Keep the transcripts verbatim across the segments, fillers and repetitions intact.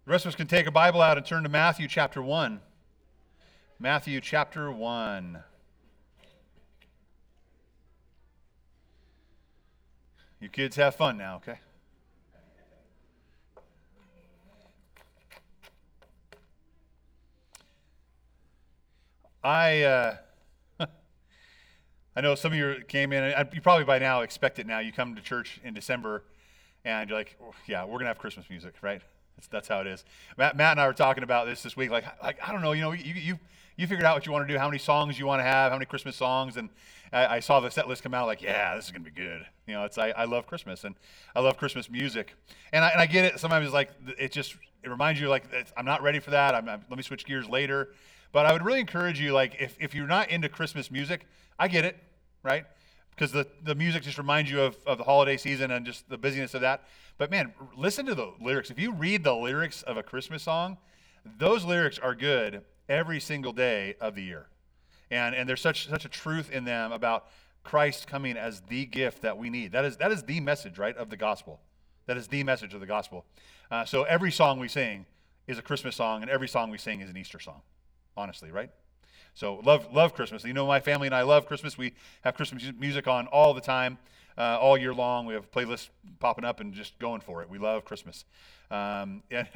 The rest of us can take a Bible out and turn to Matthew chapter one. Matthew chapter one. You kids have fun now, okay? I uh, I know some of you came in, and you probably by now expect it now. You come to church in December, and you're like, oh, yeah, we're going to have Christmas music, right? That's, that's how it is. Matt, Matt and I were talking about this this week. Like, like I don't know, you know, you you you figured out what you want to do, how many songs you want to have, how many Christmas songs, and I, I saw the set list come out. Like, yeah, this is gonna be good. You know, it's I, I love Christmas and I love Christmas music, and I and I get it. Sometimes it's like it just it reminds you like I'm not ready for that. I'm, I'm let me switch gears later. But I would really encourage you, like, if if you're not into Christmas music, I get it, right? Because the, the music just reminds you of, of the holiday season and just the busyness of that. But man, listen to the lyrics. If you read the lyrics of a Christmas song, those lyrics are good every single day of the year. And and there's such such a truth in them about Christ coming as the gift that we need. That is that is the message, right, of the gospel. That is the message of the gospel. Uh, so every song we sing is a Christmas song, and every song we sing is an Easter song, honestly, right? So love love Christmas. You know, my family and I love Christmas. We have Christmas music on all the time, uh, all year long. We have playlists popping up and just going for it. We love Christmas. Um, and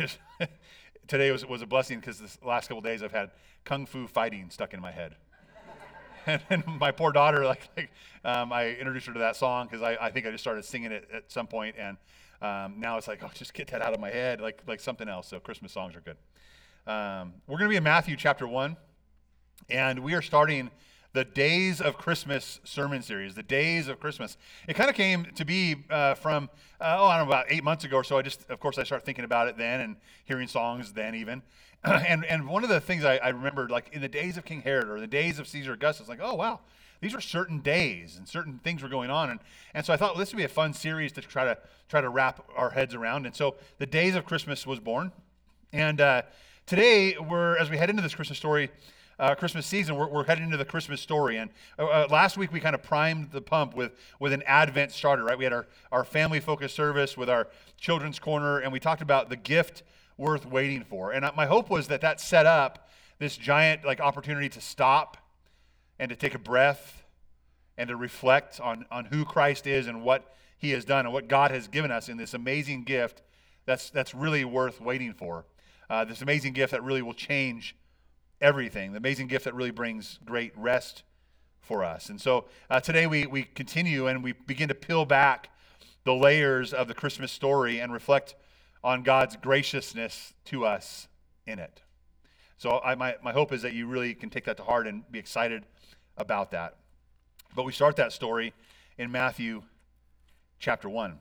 today was was a blessing because the last couple of days I've had kung fu fighting stuck in my head. and, and my poor daughter, like, like um, I introduced her to that song because I, I think I just started singing it at some point, and um, now it's like, oh, just get that out of my head, like like something else. So Christmas songs are good. Um, we're going to be in Matthew chapter one. And we are starting the Days of Christmas sermon series, the Days of Christmas. It kind of came to be uh, from, uh, oh, I don't know, about eight months ago or so. I just, of course, I started thinking about it then and hearing songs then even. and and one of the things I, I remembered, like in the days of King Herod or the days of Caesar Augustus, like, oh, wow, these were certain days and certain things were going on. And, and so I thought, well, this would be a fun series to try to try to wrap our heads around. And so the Days of Christmas was born. And uh, today, we're as we head into this Christmas story, Uh, Christmas season, we're, we're heading into the Christmas story. And uh, uh, last week we kind of primed the pump with, with an Advent starter, right? We had our, our family-focused service with our children's corner, and we talked about the gift worth waiting for. And uh, my hope was that that set up this giant like opportunity to stop and to take a breath and to reflect on, on who Christ is and what he has done and what God has given us in this amazing gift that's, that's really worth waiting for. Uh, this amazing gift that really will change everything, the amazing gift that really brings great rest for us. And so uh, today we we continue and we begin to peel back the layers of the Christmas story and reflect on God's graciousness to us in it. So I, my, my hope is that you really can take that to heart and be excited about that. But we start that story in Matthew chapter one.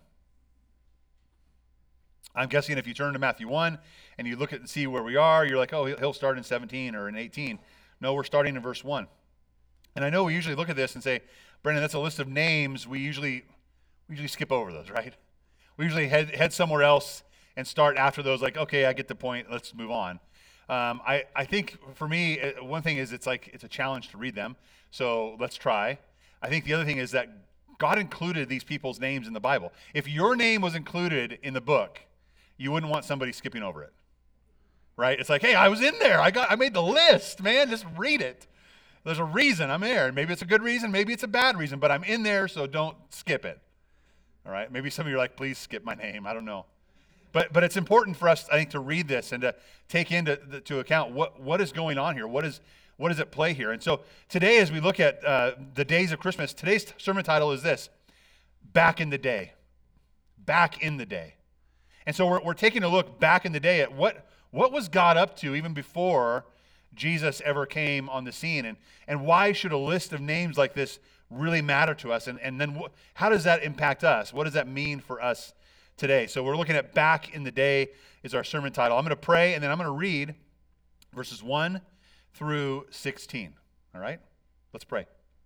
I'm guessing if you turn to Matthew one and you look at and see where we are, you're like, oh, he'll start in seventeen or in eighteen. No, we're starting in verse one. And I know we usually look at this and say, Brendan, that's a list of names. We usually we usually skip over those, right? We usually head, head somewhere else and start after those, like, okay, I get the point. Let's move on. Um, I, I think for me, one thing is it's like it's a challenge to read them. So let's try. I think the other thing is that God included these people's names in the Bible. If your name was included in the book, you wouldn't want somebody skipping over it, right? It's like, hey, I was in there. I got, I made the list, man. Just read it. There's a reason I'm there. Maybe it's a good reason. Maybe it's a bad reason, but I'm in there, so don't skip it. All right? Maybe some of you are like, please skip my name. I don't know. But but it's important for us, I think, to read this and to take into the, to account what, what is going on here. What is what is at play here? And so today, as we look at uh, the days of Christmas, today's sermon title is this: Back in the Day. Back in the Day. And so we're, we're taking a look back in the day at what, what was God up to even before Jesus ever came on the scene, and, and why should a list of names like this really matter to us, and, and then wh- how does that impact us? What does that mean for us today? So we're looking at back in the day is our sermon title. I'm going to pray, and then I'm going to read verses one through sixteen. All right? Let's pray.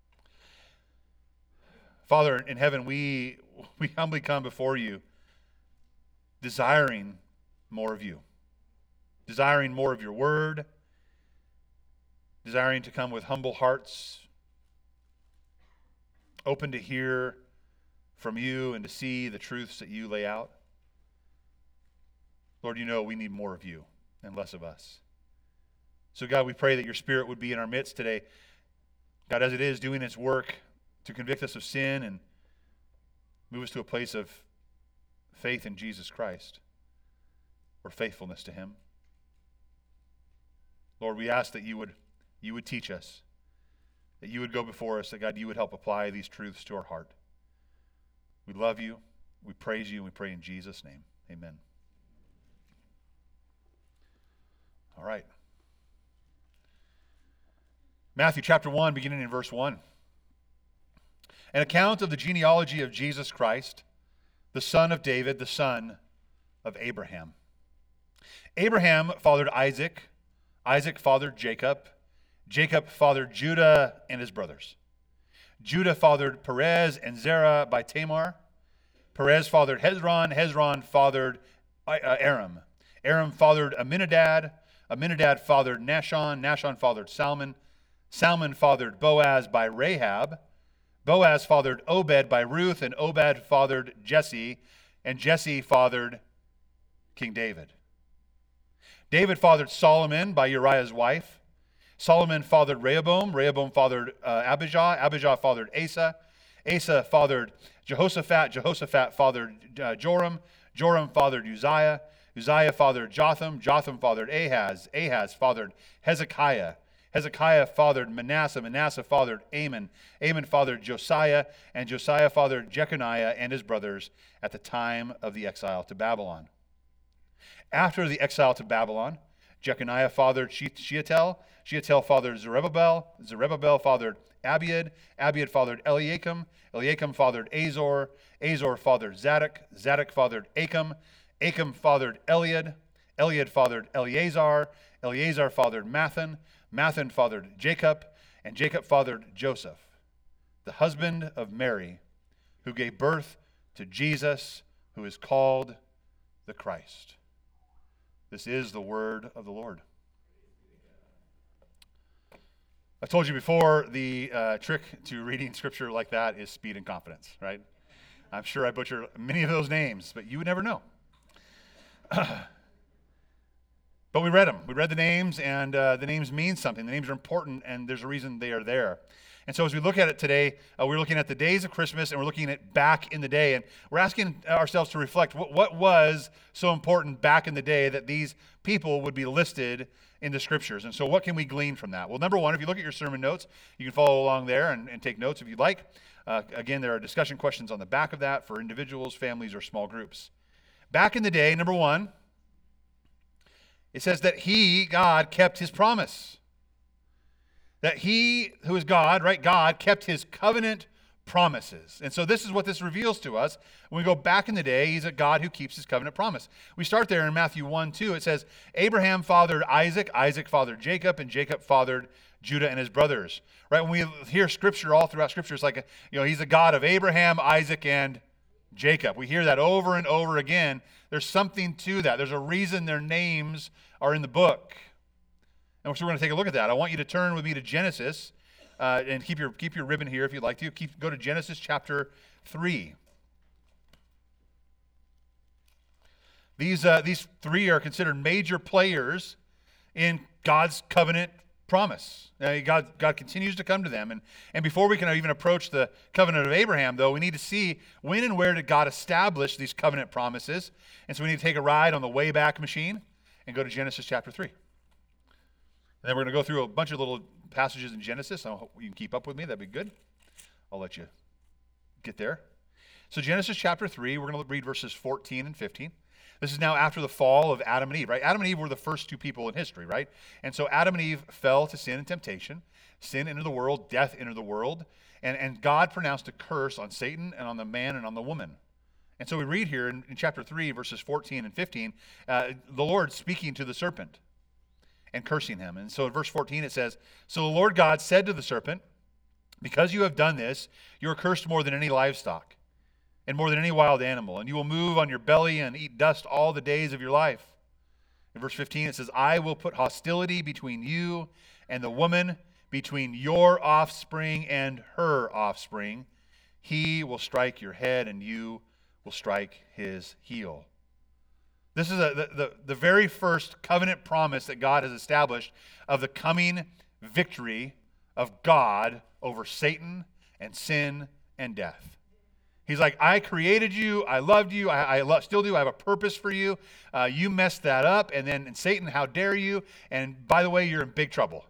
Father in heaven, we we humbly come before you, desiring more of you, desiring more of your word, desiring to come with humble hearts, open to hear from you and to see the truths that you lay out. Lord, you know we need more of you and less of us. So God, we pray that your Spirit would be in our midst today. God, as it is doing its work to convict us of sin and move us to a place of faith in Jesus Christ or faithfulness to him. Lord, we ask that you would, you would teach us, that you would go before us, that God, you would help apply these truths to our heart. We love you, we praise you, and we pray in Jesus' name. Amen. All right. Matthew chapter one, beginning in verse one. An account of the genealogy of Jesus Christ, the son of David, the son of Abraham. Abraham fathered Isaac. Isaac fathered Jacob. Jacob fathered Judah and his brothers. Judah fathered Perez and Zerah by Tamar. Perez fathered Hezron. Hezron fathered Aram. Aram fathered Aminadab. Aminadab fathered Nahshon. Nahshon fathered Salmon. Salmon fathered Boaz by Rahab. Boaz fathered Obed by Ruth, and Obed fathered Jesse, and Jesse fathered King David. David fathered Solomon by Uriah's wife. Solomon fathered Rehoboam. Rehoboam fathered uh, Abijah. Abijah fathered Asa. Asa fathered Jehoshaphat. Jehoshaphat fathered uh, Joram. Joram fathered Uzziah. Uzziah fathered Jotham. Jotham fathered Ahaz. Ahaz fathered Hezekiah. Hezekiah fathered Manasseh. Manasseh fathered Amon. Amon fathered Josiah. And Josiah fathered Jeconiah and his brothers at the time of the exile to Babylon. After the exile to Babylon, Jeconiah fathered Shealtiel. Shealtiel fathered Zerubbabel. Zerubbabel fathered Abiad. Abiad fathered Eliakim. Eliakim fathered Azor. Azor fathered Zadok. Zadok fathered Achim. Achim fathered Eliad. Eliad fathered Eleazar. Eleazar fathered Mathan. Mathan fathered Jacob. And Jacob fathered Joseph, the husband of Mary, who gave birth to Jesus, who is called the Christ. This is the word of the Lord. I've told you before, the uh, trick to reading scripture like that is speed and confidence, right? I'm sure I butcher many of those names, but you would never know. But we read them. We read the names, and uh, the names mean something. The names are important, and there's a reason they are there. And so as we look at it today, uh, we're looking at the days of Christmas, and we're looking at back in the day. And we're asking ourselves to reflect, what, what was so important back in the day that these people would be listed in the Scriptures? And so what can we glean from that? Well, number one, if you look at your sermon notes, you can follow along there and, and take notes if you'd like. Uh, again, there are discussion questions on the back of that for individuals, families, or small groups. Back in the day, number one, it says that he, God, kept his promise. That he, who is God, right, God, kept his covenant promises. And so this is what this reveals to us. When we go back in the day, he's a God who keeps his covenant promise. We start there in Matthew one two. It says, Abraham fathered Isaac, Isaac fathered Jacob, and Jacob fathered Judah and his brothers. Right, when we hear scripture all throughout scripture, it's like, a, you know, he's a God of Abraham, Isaac, and Jacob. We hear that over and over again. There's something to that. There's a reason their names are in the book. And so we're going to take a look at that. I want you to turn with me to Genesis, uh, and keep your keep your ribbon here if you'd like to. Keep go to Genesis chapter three. These uh, these three are considered major players in God's covenant promise. Uh, God God continues to come to them, and and before we can even approach the covenant of Abraham, though, we need to see when and where did God establish these covenant promises. And so we need to take a ride on the Wayback Machine and go to Genesis chapter three. And then we're going to go through a bunch of little passages in Genesis. I hope you can keep up with me. That'd be good. I'll let you get there. So Genesis chapter three, we're going to read verses fourteen and fifteen. This is now after the fall of Adam and Eve, right? Adam and Eve were the first two people in history, right? And so Adam and Eve fell to sin and temptation. Sin entered the world, death entered the world. And, and God pronounced a curse on Satan and on the man and on the woman. And so we read here in, in chapter three, verses fourteen and fifteen, uh, the Lord speaking to the serpent and cursing him. And so in verse fourteen it says, So the Lord God said to the serpent, Because you have done this, you are cursed more than any livestock and more than any wild animal, and you will move on your belly and eat dust all the days of your life. In verse fifteen it says, I will put hostility between you and the woman, between your offspring and her offspring. He will strike your head and you will strike his heel. This is a, the, the, the very first covenant promise that God has established of the coming victory of God over Satan and sin and death. He's like, I created you, I loved you, I, I lo- still do, I have a purpose for you. Uh, you messed that up, and then and Satan, how dare you? And by the way, you're in big trouble.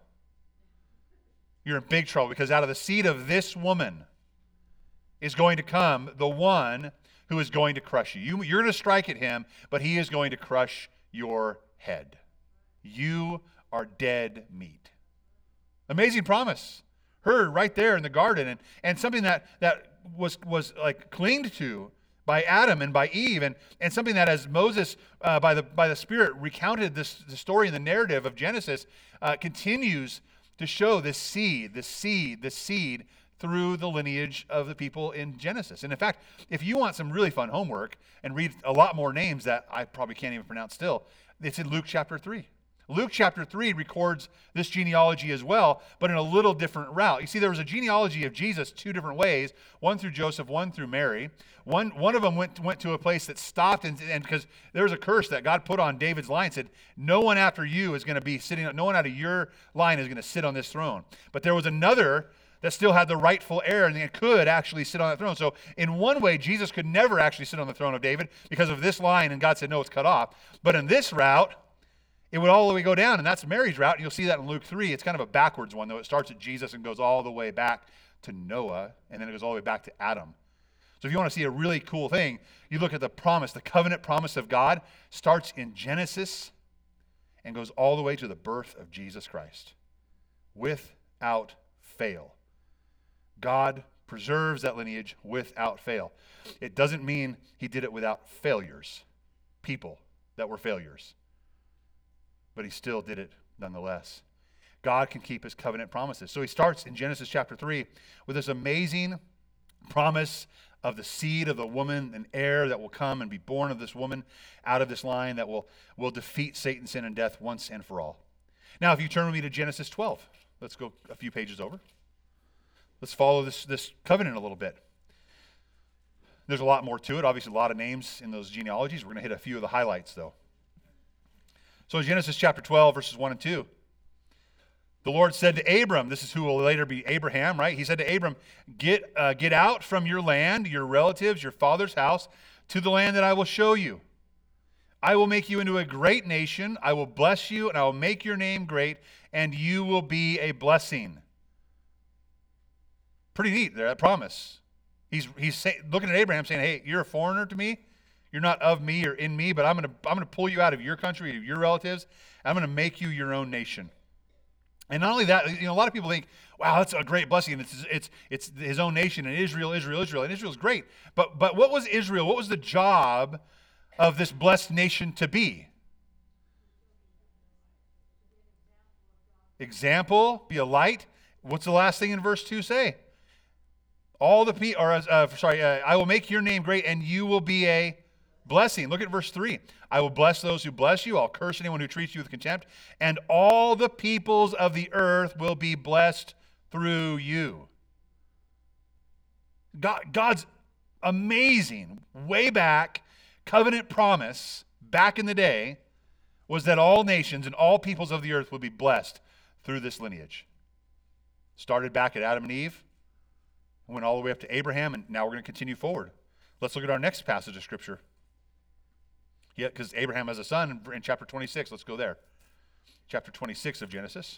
You're in big trouble because out of the seed of this woman is going to come the one who is going to crush you. you you're going to strike at him, but he is going to crush your head. You are dead meat. Amazing promise. Heard right there in the garden, and, and something that, that was was like clinged to by Adam and by Eve, and, and something that as Moses uh, by the by the Spirit recounted this the story and the narrative of Genesis uh, continues to show this seed, this seed, this seed through the lineage of the people in Genesis. And in fact, if you want some really fun homework and read a lot more names that I probably can't even pronounce still, it's in Luke chapter three. Luke chapter three records this genealogy as well, but in a little different route. You see, there was a genealogy of Jesus two different ways, one through Joseph, one through Mary. One, one of them went, went to a place that stopped, and because there was a curse that God put on David's line, said, no one after you is going to be sitting, no one out of your line is going to sit on this throne. But there was another that still had the rightful heir and could actually sit on that throne. So in one way, Jesus could never actually sit on the throne of David because of this line, and God said, no, it's cut off. But in this route, it would all the way go down, and that's Mary's route, and you'll see that in Luke three. It's kind of a backwards one, though. It starts at Jesus and goes all the way back to Noah, and then it goes all the way back to Adam. So if you want to see a really cool thing, you look at the promise, the covenant promise of God, starts in Genesis and goes all the way to the birth of Jesus Christ. Without fail. God preserves that lineage without fail. It doesn't mean he did it without failures, people that were failures. But he still did it nonetheless. God can keep his covenant promises. So he starts in Genesis chapter three with this amazing promise of the seed of the woman, an heir that will come and be born of this woman out of this line that will, will defeat Satan, sin, and death once and for all. Now, if you turn with me to Genesis twelve, let's go a few pages over. Let's follow this, this covenant a little bit. There's a lot more to it. Obviously, a lot of names in those genealogies. We're going to hit a few of the highlights, though. So in Genesis chapter twelve, verses one and two, the Lord said to Abram, this is who will later be Abraham, right? He said to Abram, get, uh, get out from your land, your relatives, your father's house, to the land that I will show you. I will make you into a great nation. I will bless you, and I will make your name great, and you will be a blessing. Pretty neat there, that promise. He's, he's say, looking at Abraham saying, hey, you're a foreigner to me. You're not of me or in me, but I'm going to I'm going to pull you out of your country, of your relatives. I'm going to make you your own nation. And not only that, you know, a lot of people think, wow, that's a great blessing. It's it's it's his own nation, and Israel, Israel, Israel. And Israel's great. But but what was Israel? What was the job of this blessed nation to be? Example, be a light. What's the last thing in verse two say? All the people, or uh, sorry, uh, I will make your name great, and you will be a blessing. Look at verse three. I will bless those who bless you. I'll curse anyone who treats you with contempt. And all the peoples of the earth will be blessed through you. God, God's amazing, way back, covenant promise back in the day was that all nations and all peoples of the earth would be blessed through this lineage. Started back at Adam and Eve, went all the way up to Abraham, and now we're going to continue forward. Let's look at our next passage of Scripture. Yeah, because Abraham has a son in, in chapter twenty-six. Let's go there. Chapter twenty-six of Genesis.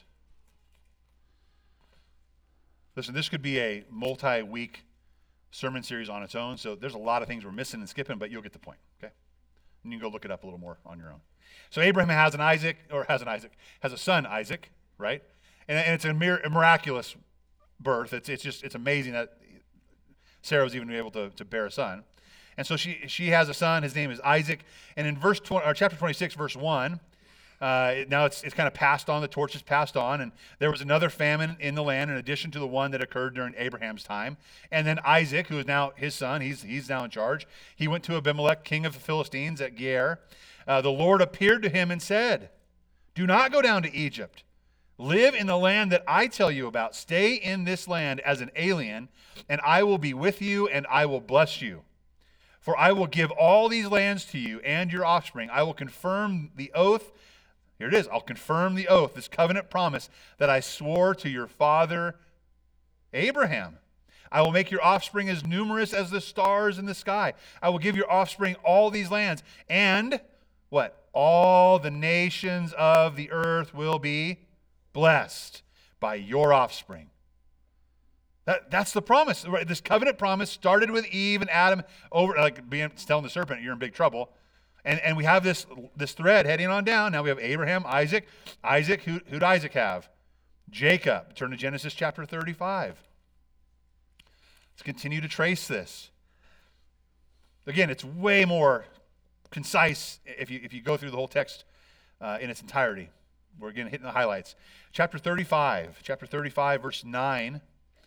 Listen, this could be a multi-week sermon series on its own, so there's a lot of things we're missing and skipping, but you'll get the point, okay? And you can go look it up a little more on your own. So Abraham has an Isaac, or has an Isaac, has a son, Isaac, right? And, and it's a, mir- a miraculous birth. It's it's just, it's amazing that Sarah was even able to, to bear a son. And so she she has a son. His name is Isaac. And in verse twenty, or chapter twenty-six, verse one, uh, now it's it's kind of passed on. The torch is passed on. And there was another famine in the land in addition to the one that occurred during Abraham's time. And then Isaac, who is now his son, he's he's now in charge. He went to Abimelech, king of the Philistines, at Gerar. Uh, the Lord appeared to him and said, do not go down to Egypt. Live in the land that I tell you about. Stay in this land as an alien, and I will be with you, and I will bless you. For I will give all these lands to you and your offspring. I will confirm the oath. Here it is. I'll confirm the oath, this covenant promise that I swore to your father Abraham. I will make your offspring as numerous as the stars in the sky. I will give your offspring all these lands. And what? All the nations of the earth will be blessed by your offspring. That, that's the promise. Right? This covenant promise started with Eve and Adam, over like being telling the serpent, you're in big trouble. And and we have this this thread heading on down. Now we have Abraham, Isaac. Isaac, who, who'd Isaac have? Jacob. Turn to Genesis chapter thirty-five. Let's continue to trace this. Again, it's way more concise if you if you go through the whole text uh, in its entirety. We're again hitting the highlights. Chapter thirty-five. Chapter thirty-five, verse nine.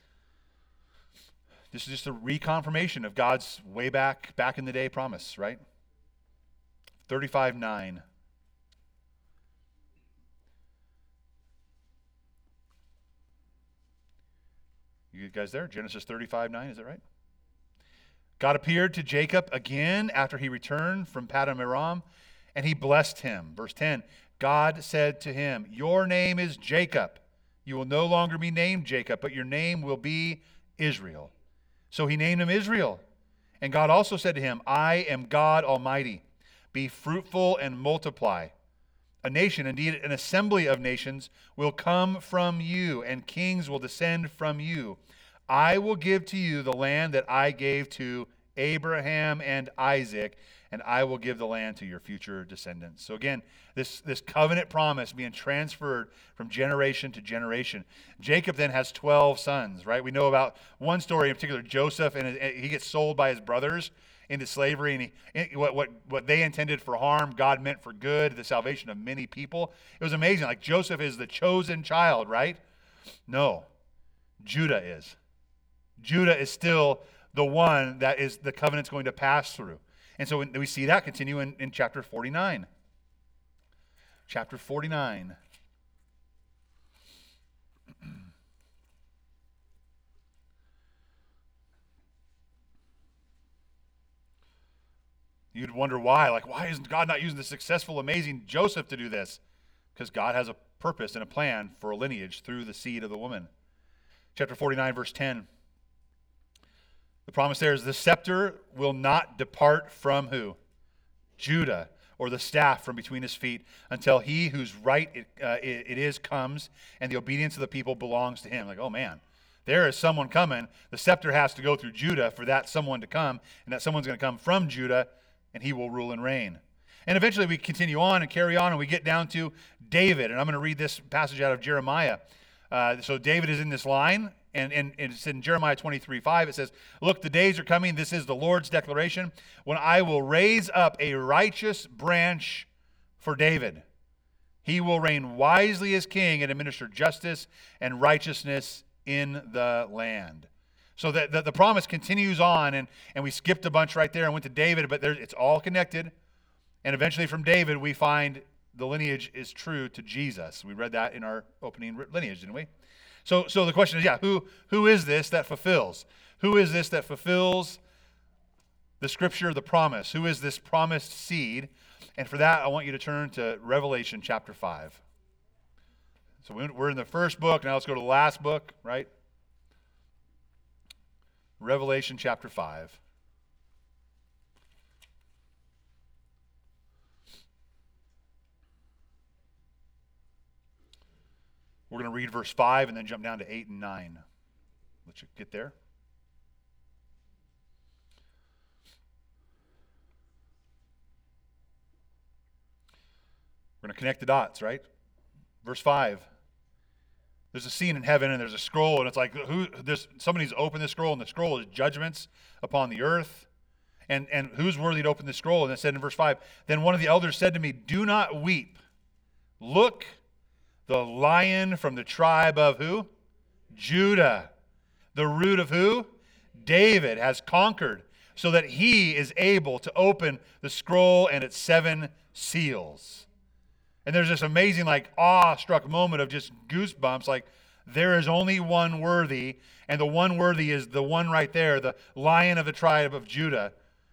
This is just a reconfirmation of God's way back, back in the day promise, right? thirty-five nine. You guys there? Genesis thirty-five nine, is that right? God appeared to Jacob again after he returned from Paddan Aram, and he blessed him. Verse ten, God said to him, your name is Jacob. You will no longer be named Jacob, but your name will be Israel. So he named him Israel. And God also said to him, I am God Almighty. Be fruitful and multiply. A nation, indeed an assembly of nations, will come from you, and kings will descend from you. I will give to you the land that I gave to Abraham and Isaac, and I will give the land to your future descendants. So again, this, this covenant promise being transferred from generation to generation. Jacob then has twelve sons, right? We know about one story in particular, Joseph, and he gets sold by his brothers into slavery, and he, what, what, what they intended for harm, God meant for good, the salvation of many people. It was amazing. Like Joseph is the chosen child, right? No, Judah is. Judah is still the one that is the covenant's going to pass through. And so we see that continue in, in chapter forty-nine. Chapter forty-nine. You'd wonder why. Like, why isn't God not using the successful, amazing Joseph to do this? Because God has a purpose and a plan for a lineage through the seed of the woman. Chapter forty-nine, verse ten. The promise there is the scepter will not depart from who? Judah, or the staff from between his feet, until he whose right it, uh, it, it is comes, and the obedience of the people belongs to him. Like, oh man, there is someone coming. The scepter has to go through Judah for that someone to come, and that someone's going to come from Judah, and he will rule and reign. And eventually we continue on and carry on, and we get down to David. And I'm going to read this passage out of Jeremiah. Uh, so David is in this line. And, and, and it's in Jeremiah twenty-three five. It says, look, the days are coming. This is the Lord's declaration. When I will raise up a righteous branch for David. He will reign wisely as king and administer justice and righteousness in the land. So that the, the promise continues on. And, and we skipped a bunch right there and went to David. But there, it's all connected. And eventually from David, we find the lineage is true to Jesus. We read that in our opening lineage, didn't we? So, so the question is, yeah, who, who is this that fulfills? Who is this that fulfills the scripture, the promise? Who is this promised seed? And for that, I want you to turn to Revelation chapter five. So we're in the first book. Now let's go to the last book, right? Revelation chapter five. We're going to read verse five and then jump down to eight and nine. Let you get there. We're going to connect the dots, right? Verse five. There's a scene in heaven and there's a scroll, and it's like who there's somebody's opened the scroll, and the scroll is judgments upon the earth. And and who's worthy to open the scroll? And it said in verse five, then one of the elders said to me, do not weep. Look, the lion from the tribe of who? Judah. The root of who? David has conquered, so that he is able to open the scroll and its seven seals. And there's this amazing, like, awe-struck moment of just goosebumps, like, there is only one worthy, and the one worthy is the one right there, the lion of the tribe of Judah,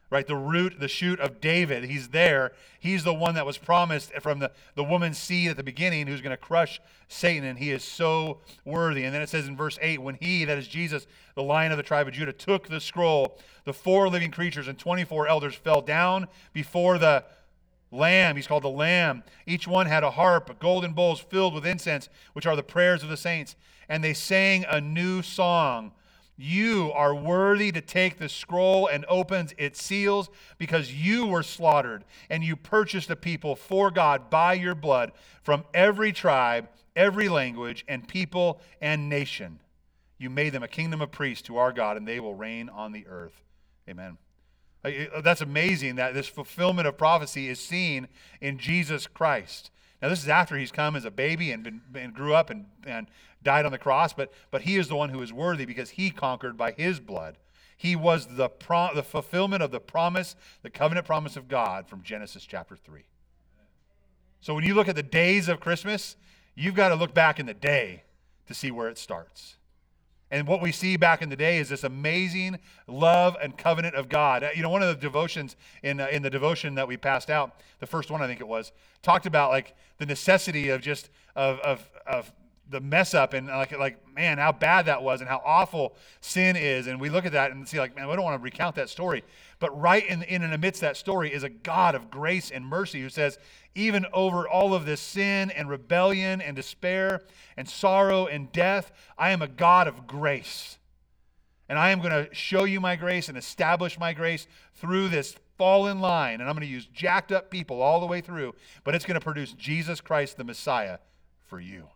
right? The root, the shoot of David. He's there. He's the one that was promised from the, the woman's seed at the beginning who's going to crush Satan, and he is so worthy. And then it says in verse eight, when he, that is Jesus, the Lion of the tribe of Judah, took the scroll, the four living creatures and twenty-four elders fell down before the Lamb. He's called the Lamb. Each one had a harp, golden bowls filled with incense, which are the prayers of the saints. And they sang a new song. You are worthy to take the scroll and open its seals, because you were slaughtered and you purchased a people for God by your blood from every tribe, every language, and people and nation. You made them a kingdom of priests to our God, and they will reign on the earth. Amen. That's amazing that this fulfillment of prophecy is seen in Jesus Christ. Now, this is after he's come as a baby and, been, and grew up and, and died on the cross, but, but he is the one who is worthy because he conquered by his blood. He was the, pro, the fulfillment of the promise, the covenant promise of God from Genesis chapter three. So when you look at the days of Christmas, you've got to look back in the day to see where it starts. And what we see back in the day is this amazing love and covenant of God. You know, one of the devotions in uh, in the devotion that we passed out, the first one I think it was, talked about like the necessity of just of of of the mess up and like like man, how bad that was and how awful sin is. And we look at that and see like, man, we don't want to recount that story. But right in in and amidst that story is a God of grace and mercy who says, even over all of this sin and rebellion and despair and sorrow and death, I am a God of grace. And I am going to show you my grace and establish my grace through this fallen line. And I'm going to use jacked up people all the way through, but it's going to produce Jesus Christ, the Messiah, for you.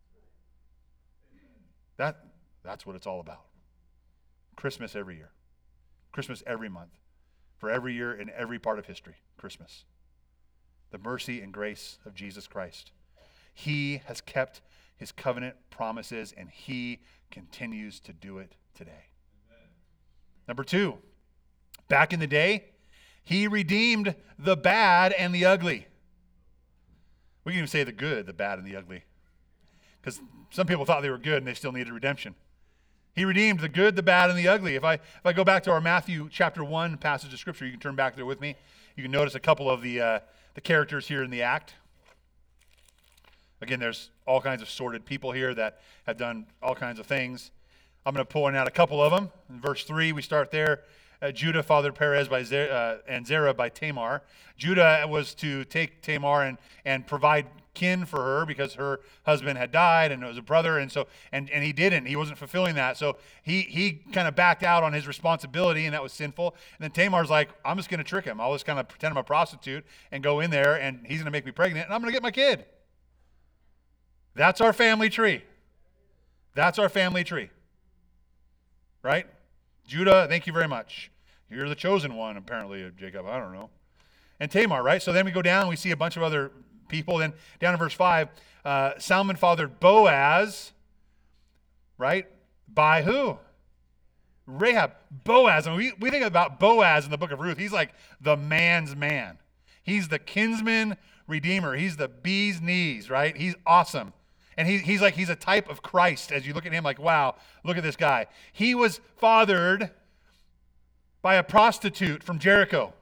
That, that's what it's all about. Christmas every year. Christmas every month. For every year in every part of history. Christmas. The mercy and grace of Jesus Christ. He has kept his covenant promises, and he continues to do it today. Amen. Number two, back in the day, he redeemed the bad and the ugly. We can even say the good, the bad, and the ugly. Because some people thought they were good and they still needed redemption. He redeemed the good, the bad, and the ugly. If I if I go back to our Matthew chapter one passage of Scripture, you can turn back there with me. You can notice a couple of the uh, the characters here in the act. Again, there's all kinds of sordid people here that have done all kinds of things. I'm going to point out a couple of them. In verse three, we start there. Uh, Judah fathered Perez by Zer- uh, and Zerah by Tamar. Judah was to take Tamar and, and provide kin for her because her husband had died and it was a brother, and so and, and he didn't. He wasn't fulfilling that. So he he kind of backed out on his responsibility, and that was sinful. And then Tamar's like, I'm just going to trick him. I'll just kind of pretend I'm a prostitute and go in there, and he's going to make me pregnant, and I'm going to get my kid. That's our family tree. That's our family tree. Right? Judah, thank you very much. You're the chosen one, apparently, Jacob. I don't know. And Tamar, right? So then we go down, we see a bunch of other people. Then down in verse five, uh, Salmon fathered Boaz, right? By who? Rahab. Boaz. And we, we think about Boaz in the book of Ruth. He's like the man's man. He's the kinsman redeemer. He's the bee's knees, right? He's awesome. And he, he's like, he's a type of Christ. As you look at him, like, wow, look at this guy. He was fathered by a prostitute from Jericho.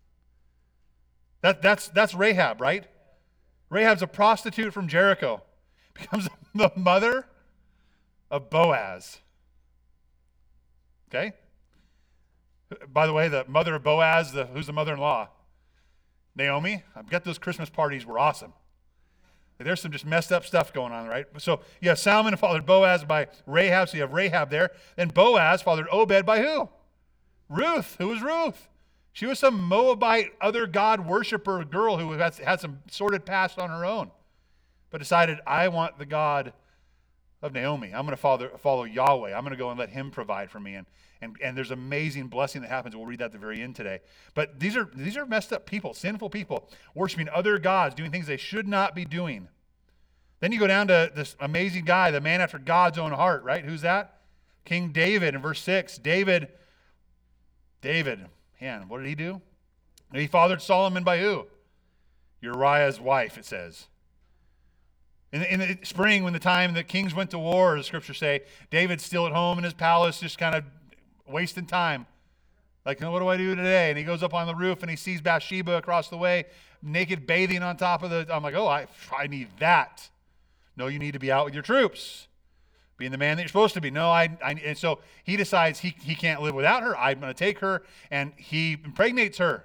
That, that's, that's Rahab, right? Rahab's a prostitute from Jericho. Becomes the mother of Boaz. Okay? By the way, the mother of Boaz, the, who's the mother-in-law? Naomi. I bet those Christmas parties were awesome. There's some just messed up stuff going on, right? So you have Salmon fathered Boaz by Rahab, so you have Rahab there. Then Boaz fathered Obed by who? Ruth. Who was Ruth? She was some Moabite, other God worshiper girl who had, had some sordid past on her own, but decided, I want the God of Naomi. I'm going to follow, follow Yahweh. I'm going to go and let him provide for me. And, and, and there's amazing blessing that happens. We'll read that at the very end today. But these are, these are messed up people, sinful people, worshiping other gods, doing things they should not be doing. Then you go down to this amazing guy, the man after God's own heart, right? Who's that? King David in verse six. David, David, man, what did he do? He fathered Solomon by who? Uriah's wife, it says. In the, in the spring, when the time that kings went to war, the scriptures say, David's still at home in his palace, just kind of wasting time. Like, what do I do today? And he goes up on the roof and he sees Bathsheba across the way, naked bathing on top of the, I'm like, oh, I, I need that. No, you need to be out with your troops, being the man that you're supposed to be. No, I, I and so he decides he, he can't live without her. I'm going to take her, and he impregnates her,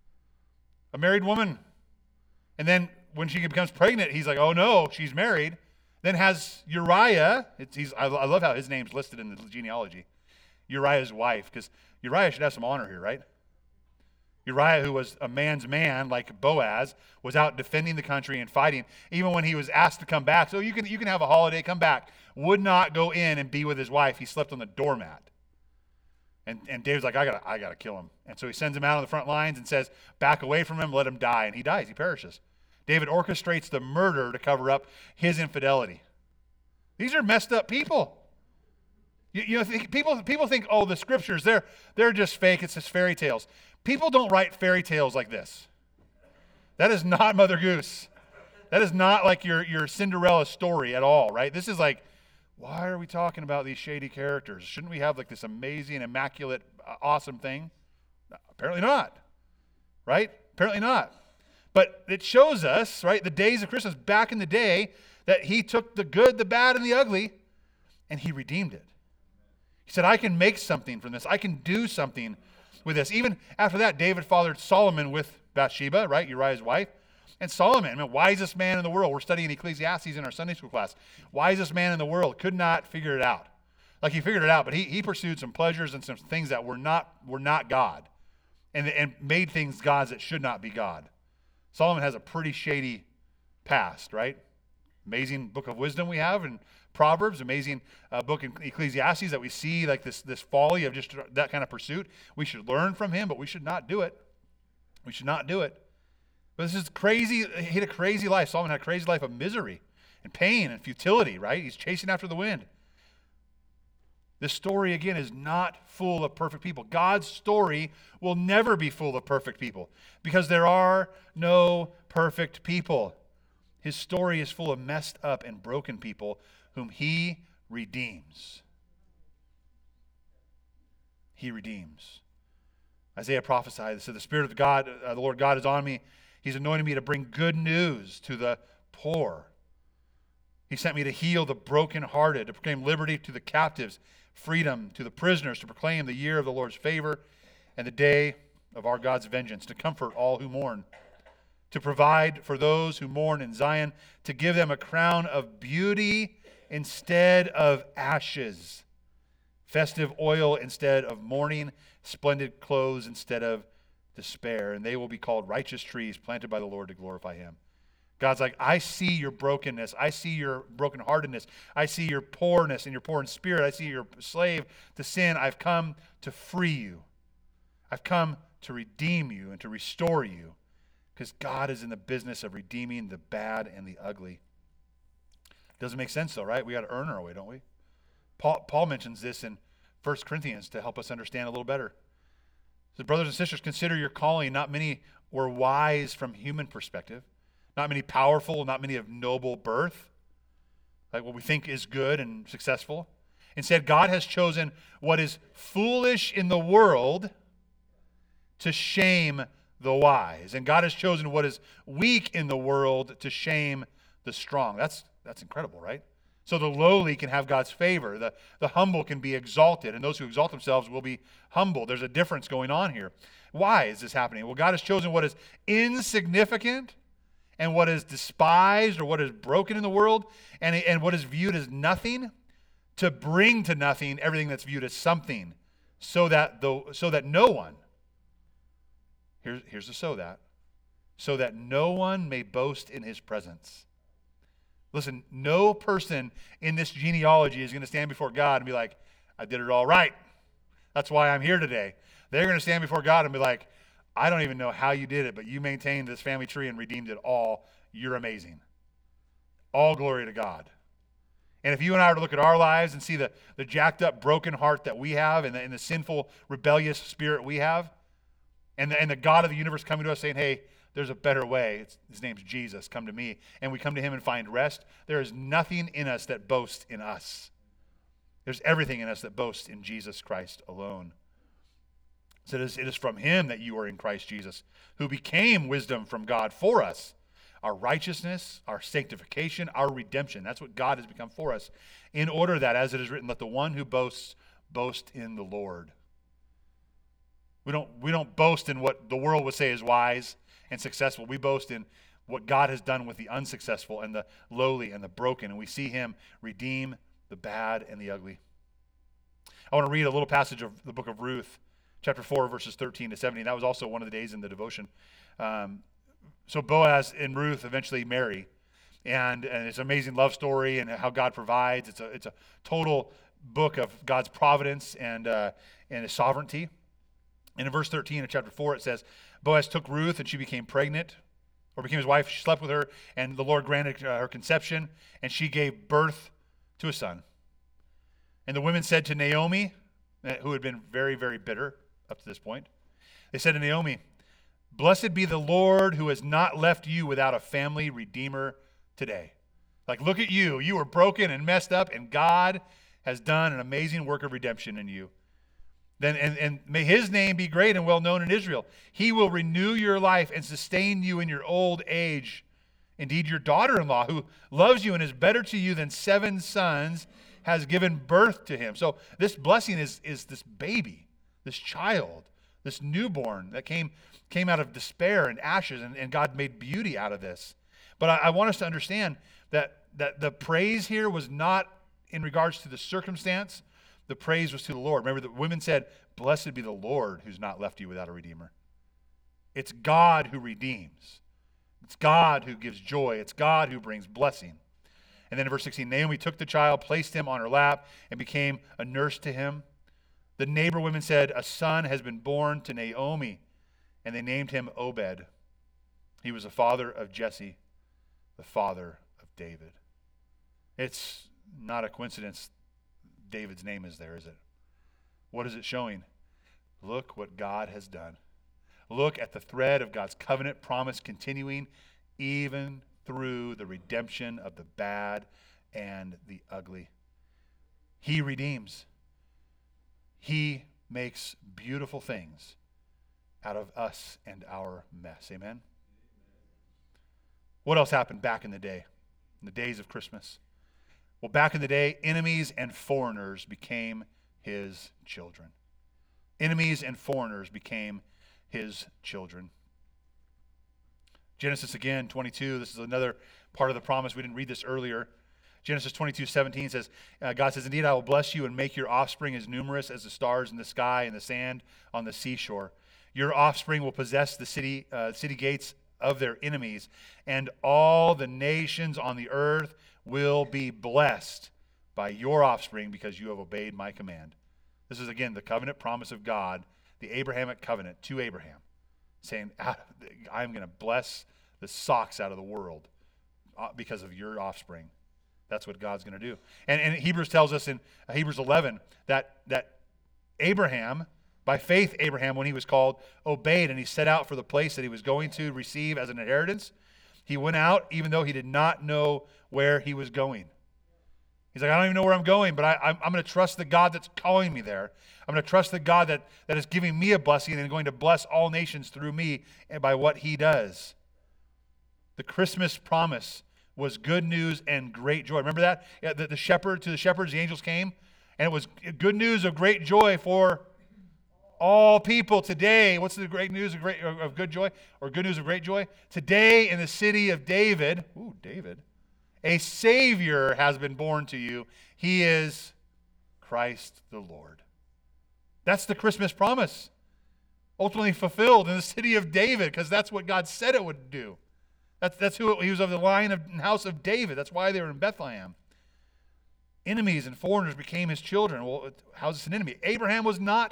a married woman. And then when she becomes pregnant, he's like, oh no, she's married. Then has Uriah, it's, he's, I, I love how his name's listed in the genealogy, Uriah's wife, because Uriah should have some honor here, right? Uriah, who was a man's man like Boaz, was out defending the country and fighting. Even when he was asked to come back, so you can you can have a holiday, come back, would not go in and be with his wife. He slept on the doormat. And and David's like, I gotta I gotta kill him. And so he sends him out on the front lines and says, back away from him, let him die. And he dies, he perishes. David orchestrates the murder to cover up his infidelity. These are messed up people. You, you know, th- people people think, oh, the scriptures, they're they're just fake. It's just fairy tales. People don't write fairy tales like this. That is not Mother Goose. That is not like your, your Cinderella story at all, right? This is like, why are we talking about these shady characters? Shouldn't we have like this amazing, immaculate, uh, awesome thing? Apparently not, right? Apparently not. But it shows us, right, the days of Christmas back in the day, that he took the good, the bad, and the ugly, and he redeemed it. He said, I can make something from this. I can do something with this. Even after that, David fathered Solomon with Bathsheba, right, Uriah's wife. And Solomon, the wisest man in the world. We're studying Ecclesiastes in our Sunday school class. Wisest man in the world, could not figure it out. Like he figured it out, but he, he pursued some pleasures and some things that were not were not God, and, and made things gods that should not be God. Solomon has a pretty shady past, right? Amazing book of wisdom we have in Proverbs, amazing uh, book in Ecclesiastes that we see like this, this folly of just that kind of pursuit. We should learn from him, but we should not do it. We should not do it. But this is crazy. He had a crazy life. Solomon had a crazy life of misery and pain and futility, right? He's chasing after the wind. This story, again, is not full of perfect people. God's story will never be full of perfect people because there are no perfect people. His story is full of messed up and broken people whom he redeems. He redeems. Isaiah prophesied, it said, the Spirit of God, uh, the Lord God is on me. He's anointed me to bring good news to the poor. He sent me to heal the brokenhearted, to proclaim liberty to the captives, freedom to the prisoners, to proclaim the year of the Lord's favor and the day of our God's vengeance, to comfort all who mourn, to provide for those who mourn in Zion, to give them a crown of beauty instead of ashes, festive oil instead of mourning, splendid clothes instead of despair. And they will be called righteous trees planted by the Lord to glorify him. God's like, I see your brokenness. I see your brokenheartedness. I see your poorness and your poor in spirit. I see you're a slave to sin. I've come to free you. I've come to redeem you and to restore you because God is in the business of redeeming the bad and the ugly. Doesn't make sense though, right? We got to earn our way, don't we? Paul, Paul mentions this in First Corinthians to help us understand a little better. So brothers and sisters, consider your calling. Not many were wise from human perspective. Not many powerful, not many of noble birth, like what we think is good and successful. Instead, God has chosen what is foolish in the world to shame the wise. And God has chosen what is weak in the world to shame the strong. That's that's incredible, right? So the lowly can have God's favor. The, the humble can be exalted, and those who exalt themselves will be humble. There's a difference going on here. Why is this happening? Well, God has chosen what is insignificant and what is despised or what is broken in the world and, and what is viewed as nothing to bring to nothing everything that's viewed as something so that the, so that no one, here's, here's the so that, so that no one may boast in his presence. Listen, no person in this genealogy is going to stand before God and be like, I did it all right. That's why I'm here today. They're going to stand before God and be like, I don't even know how you did it, but you maintained this family tree and redeemed it all. You're amazing. All glory to God. And if you and I were to look at our lives and see the, the jacked up, broken heart that we have and the, and the sinful, rebellious spirit we have, and the, and the God of the universe coming to us saying, hey, there's a better way. It's, his name's Jesus. Come to me. And we come to him and find rest. There is nothing in us that boasts in us. There's everything in us that boasts in Jesus Christ alone. So it is, it is from him that you are in Christ Jesus, who became wisdom from God for us, our righteousness, our sanctification, our redemption. That's what God has become for us, in order that, as it is written, let the one who boasts boast in the Lord. We don't, we don't boast in what the world would say is wise and successful. We boast in what God has done with the unsuccessful and the lowly and the broken, and we see him redeem the bad and the ugly. I want to read a little passage of the book of Ruth, chapter four, verses thirteen to seventeen. That was also one of the days in the devotion. Um, so Boaz and Ruth eventually marry, and, and it's an amazing love story and how God provides. It's a it's a total book of God's providence and uh, and his sovereignty. And in verse thirteen of chapter four, it says, Boaz took Ruth, and she became pregnant, or became his wife. She slept with her, and the Lord granted uh, her conception, and she gave birth to a son. And the women said to Naomi, who had been very, very bitter up to this point, they said to Naomi, blessed be the Lord who has not left you without a family redeemer today. Like, look at you. You were broken and messed up, and God has done an amazing work of redemption in you. Then and, and may his name be great and well known in Israel. He will renew your life and sustain you in your old age. Indeed, your daughter-in-law, who loves you and is better to you than seven sons, has given birth to him. So this blessing is, is this baby, this child, this newborn that came, came out of despair and ashes, and, and God made beauty out of this. But I, I want us to understand that, that the praise here was not in regards to the circumstance. The praise was to the Lord. Remember, the women said, blessed be the Lord who's not left you without a redeemer. It's God who redeems. It's God who gives joy. It's God who brings blessing. And then in verse sixteen, Naomi took the child, placed him on her lap, and became a nurse to him. The neighbor women said, a son has been born to Naomi, and they named him Obed. He was the father of Jesse, the father of David. It's not a coincidence David's name is there, is it? What is it showing? Look what God has done. Look at the thread of God's covenant promise continuing even through the redemption of the bad and the ugly. He redeems. He makes beautiful things out of us and our mess. Amen? What else happened back in the day, in the days of Christmas? Well, back in the day, enemies and foreigners became his children. Enemies and foreigners became his children. Genesis again, twenty-two, this is another part of the promise. We didn't read this earlier. Genesis twenty-two seventeen says, uh, God says, indeed, I will bless you and make your offspring as numerous as the stars in the sky and the sand on the seashore. Your offspring will possess the city, uh, city gates of their enemies, and all the nations on the earth will be blessed by your offspring because you have obeyed my command. This is, again, the covenant promise of God, the Abrahamic covenant to Abraham, saying, I'm going to bless the socks out of the world because of your offspring. That's what God's going to do. And, and Hebrews tells us in Hebrews eleven that, that Abraham, by faith Abraham, when he was called, obeyed, and he set out for the place that he was going to receive as an inheritance. He went out even though he did not know where he was going. He's like, I don't even know where I'm going, but I, I'm, I'm going to trust the God that's calling me there. I'm going to trust the God that, that is giving me a blessing and going to bless all nations through me and by what he does. The Christmas promise was good news and great joy. Remember that? Yeah, the, the shepherd, to the shepherds, the angels came, and it was good news of great joy for all people today. What's the great news of, great, of good joy, or good news of great joy? Today in the city of David, ooh, David, a Savior has been born to you. He is Christ the Lord. That's the Christmas promise, ultimately fulfilled in the city of David, because that's what God said it would do. That's, that's who it, he was of the line of house of David. That's why they were in Bethlehem. Enemies and foreigners became his children. Well, how's this an enemy? Abraham was not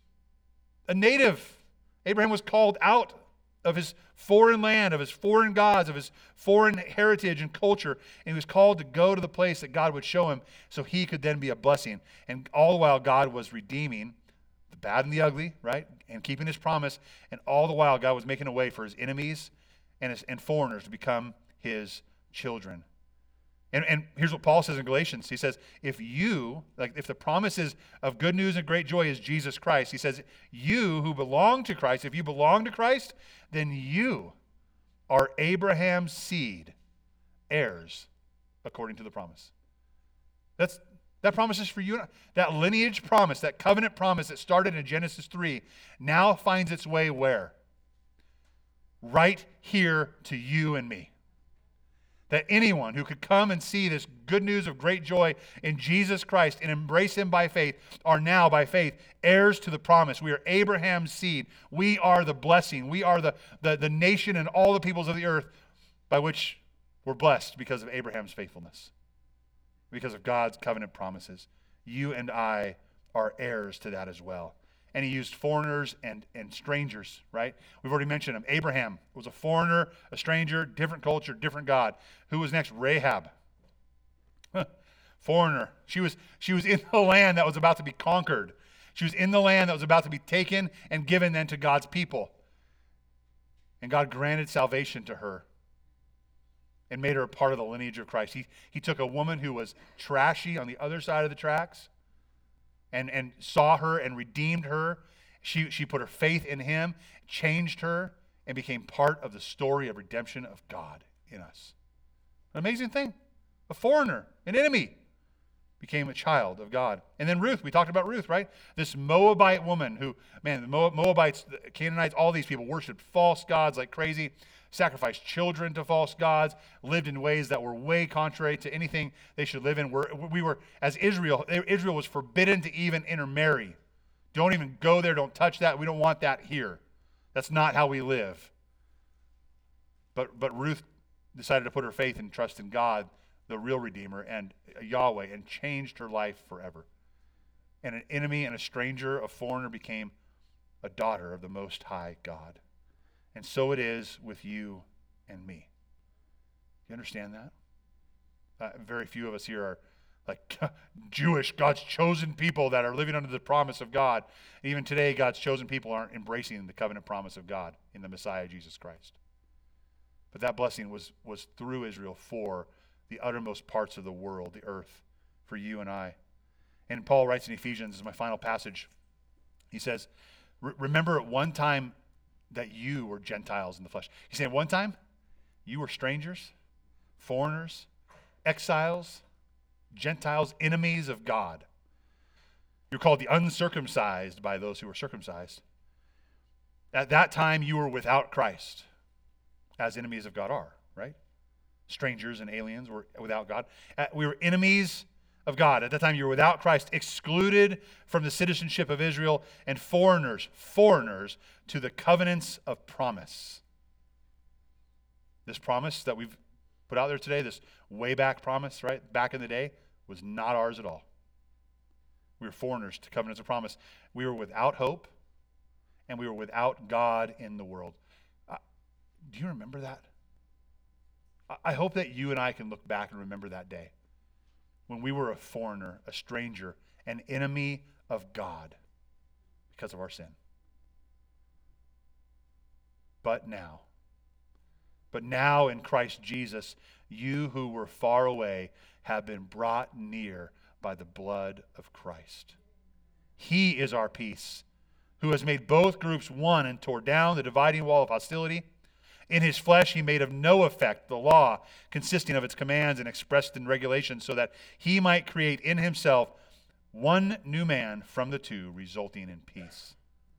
a native. Abraham was called out of his foreign land, of his foreign gods, of his foreign heritage and culture, and he was called to go to the place that God would show him so he could then be a blessing. And all the while God was redeeming the bad and the ugly, right? And keeping his promise, and all the while God was making a way for his enemies and, his, and foreigners to become his children. And, and here's what Paul says in Galatians. He says, if you, like if the promises of good news and great joy is Jesus Christ, he says, you who belong to Christ, if you belong to Christ, then you are Abraham's seed, heirs according to the promise. That's that promise is for you. That lineage promise, that covenant promise that started in Genesis three, now finds its way where? Right here to you and me. That anyone who could come and see this good news of great joy in Jesus Christ and embrace him by faith are now, by faith, heirs to the promise. We are Abraham's seed. We are the blessing. We are the, the, the nation and all the peoples of the earth by which we're blessed because of Abraham's faithfulness, because of God's covenant promises. You and I are heirs to that as well. And he used foreigners and, and strangers, right? We've already mentioned him. Abraham was a foreigner, a stranger, different culture, different God. Who was next? Rahab. Foreigner. She was, she was in the land that was about to be conquered. She was in the land that was about to be taken and given then to God's people. And God granted salvation to her and made her a part of the lineage of Christ. He, he took a woman who was trashy on the other side of the tracks, And, and saw her and redeemed her. She, she put her faith in him, changed her, and became part of the story of redemption of God in us. An amazing thing. A foreigner, an enemy, became a child of God. And then Ruth, we talked about Ruth, right? This Moabite woman who, man, the Moabites, the Canaanites, all these people worshiped false gods like crazy, sacrificed children to false gods, lived in ways that were way contrary to anything they should live in. We're, we were, as Israel, Israel was forbidden to even intermarry. Don't even go there, don't touch that. We don't want that here. That's not how we live. But, but Ruth decided to put her faith and trust in God, the real Redeemer, and Yahweh, and changed her life forever. And an enemy and a stranger, a foreigner, became a daughter of the Most High God. And so it is with you and me. You understand that? Uh, very few of us here are like Jewish, God's chosen people that are living under the promise of God. Even today, God's chosen people aren't embracing the covenant promise of God in the Messiah, Jesus Christ. But that blessing was, was through Israel for the uttermost parts of the world, the earth, for you and I. And Paul writes in Ephesians, this is my final passage. He says, remember at one time that you were Gentiles in the flesh. He said, one time, you were strangers, foreigners, exiles, Gentiles, enemies of God. You're called the uncircumcised by those who were circumcised. At that time, you were without Christ, as enemies of God are, right? Strangers and aliens were without God. We were enemies of God. At that time, you were without Christ, excluded from the citizenship of Israel, and foreigners, foreigners to the covenants of promise. This promise that we've put out there today, this way back promise, right, back in the day, was not ours at all. We were foreigners to covenants of promise. We were without hope, and we were without God in the world. Uh, do you remember that? I hope that you and I can look back and remember that day when we were a foreigner, a stranger, an enemy of God because of our sin. But now, but now in Christ Jesus, you who were far away have been brought near by the blood of Christ. He is our peace, who has made both groups one and tore down the dividing wall of hostility. In his flesh he made of no effect the law, consisting of its commands and expressed in regulations, so that he might create in himself one new man from the two, resulting in peace.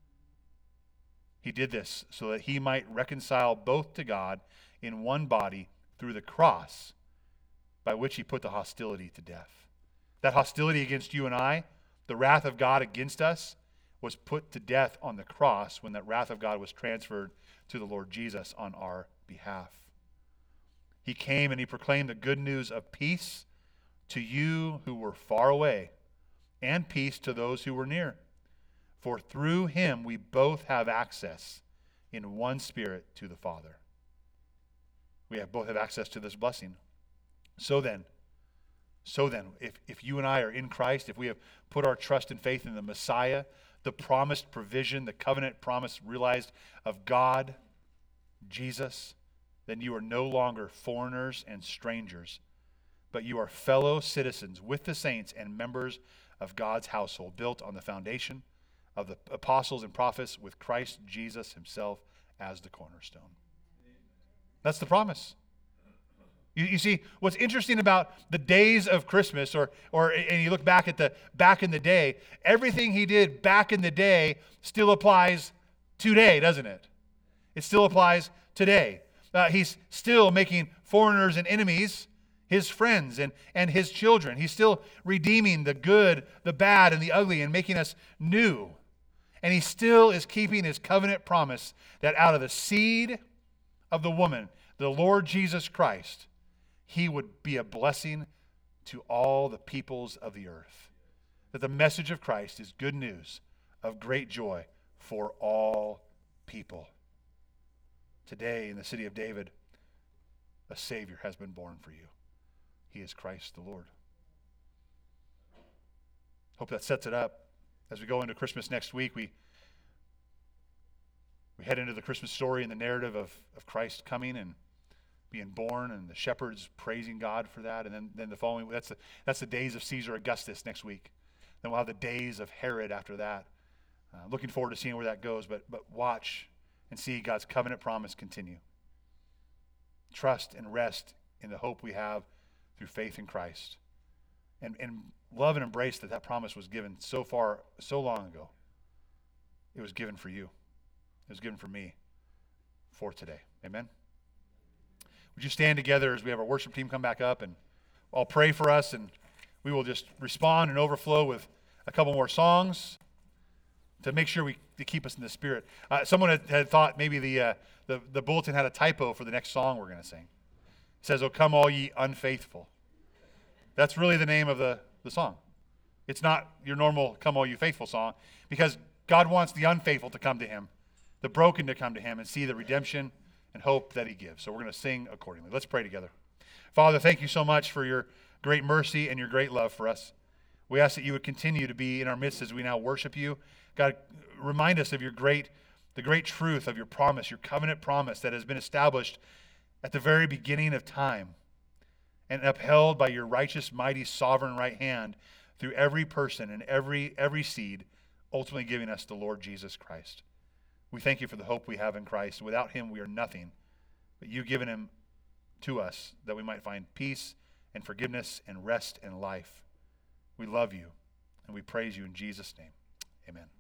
He did this so that he might reconcile both to God in one body through the cross, by which he put the hostility to death. That hostility against you and I, the wrath of God against us, was put to death on the cross when that wrath of God was transferred to the Lord Jesus on our behalf. He came and he proclaimed the good news of peace to you who were far away, and peace to those who were near. For through him we both have access in one Spirit to the Father. We have both have access to this blessing. So then, so then, if, if you and I are in Christ, if we have put our trust and faith in the Messiah, the promised provision, the covenant promise realized of God, Jesus, then you are no longer foreigners and strangers, but you are fellow citizens with the saints and members of God's household, built on the foundation of the apostles and prophets, with Christ Jesus himself as the cornerstone. That's the promise. You, you see, what's interesting about the days of Christmas, or or and you look back at the back in the day, everything he did back in the day still applies today, doesn't it? It still applies today. Uh, he's still making foreigners and enemies his friends and, and his children. He's still redeeming the good, the bad, and the ugly, and making us new. And he still is keeping his covenant promise that out of the seed of the woman, the Lord Jesus Christ, he would be a blessing to all the peoples of the earth. That the message of Christ is good news of great joy for all people. Today in the city of David, a Savior has been born for you. He is Christ the Lord. Hope that sets it up. As we go into Christmas next week, we we head into the Christmas story and the narrative of, of Christ coming and being born, and the shepherds praising God for that. And then, then the following, that's the, that's the days of Caesar Augustus next week. Then we'll have the days of Herod after that. Uh, looking forward to seeing where that goes, but but watch and see God's covenant promise continue. Trust and rest in the hope we have through faith in Christ. And, and love and embrace that that promise was given so far, so long ago. It was given for you. It was given for me for today. Amen? Would you stand together as we have our worship team come back up, and I'll pray for us, and we will just respond and overflow with a couple more songs to make sure we to keep us in the spirit. Uh, someone had, had thought maybe the, uh, the the bulletin had a typo for the next song we're going to sing. It says, "O come all ye unfaithful." That's really the name of the, the song. It's not your normal "Come all you faithful" song, because God wants the unfaithful to come to him, the broken to come to him and see the redemption and hope that he gives. So we're going to sing accordingly. Let's pray together. Father, thank you so much for your great mercy and your great love for us. We ask that you would continue to be in our midst as we now worship you. God, remind us of your great, the great truth of your promise, your covenant promise that has been established at the very beginning of time and upheld by your righteous, mighty, sovereign right hand through every person and every every seed, ultimately giving us the Lord Jesus Christ. We thank you for the hope we have in Christ. Without him, we are nothing, but you've given him to us that we might find peace and forgiveness and rest and life. We love you, and we praise you in Jesus' name. Amen.